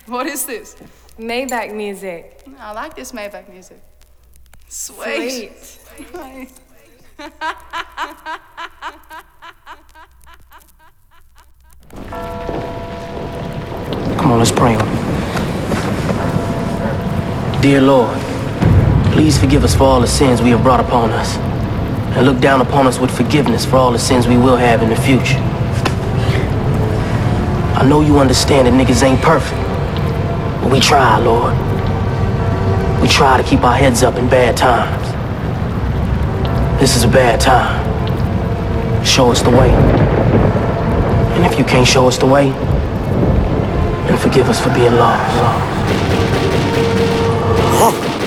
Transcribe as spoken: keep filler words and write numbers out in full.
What is this? Maybach music. I like this Maybach music. Sweet. Sweet. Come on, let's pray on. Dear Lord, please forgive us for all the sins we have brought upon us, and look down upon us with forgiveness for all the sins we will have in the future. I know you understand that niggas ain't perfect, but we try, Lord. We try to keep our heads up in bad times. This is a bad time. Show us the way. And if you can't show us the way, then forgive us for being lost.